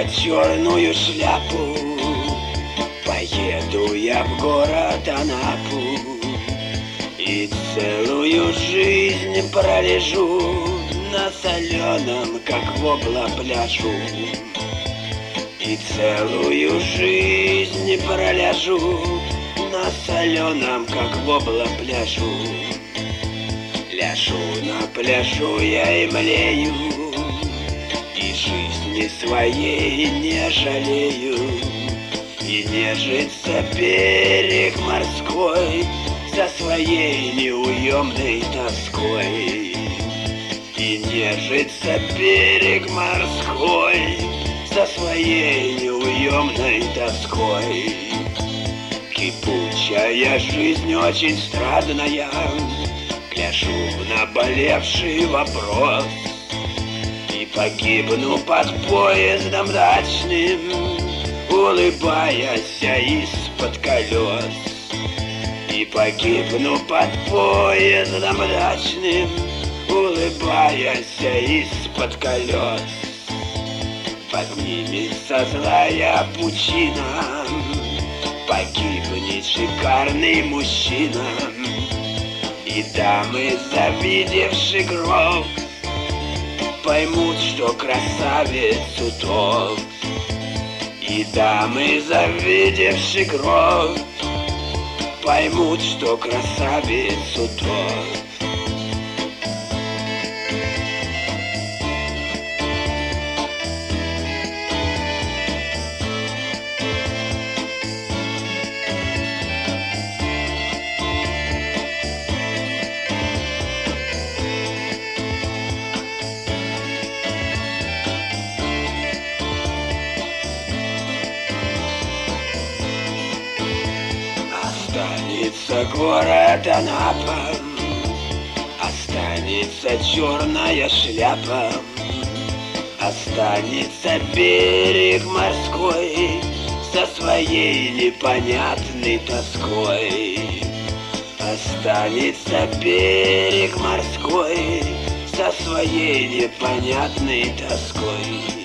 останется черную шляпу, поеду я в город Анапу и целую жизнь пролежу на соленом, как вобла, пляжу. И целую жизнь проляжу на соленом, как вобла, пляжу. Ляжу на пляжу я и млею, и жизни своей не жалею. И нежится берег морской со своей неуемной тоской. И нежится берег морской со своей неуемной тоской. Кипучая жизнь очень страдная, гляжу в наболевший вопрос и погибну под поездом дачным, улыбаясь из-под колес. И погибну под поездом дачным, улыбаясь из-под колес. Поднимется злая пучина, погибнет шикарный мужчина. И дамы, завидевши гроб, поймут, что красавец утоп. И дамы, завидевши гроб, поймут, что красавец утоп. Останется город Анапа, останется черная шляпа, останется берег морской со своей непонятной тоской. Останется берег морской со своей непонятной тоской.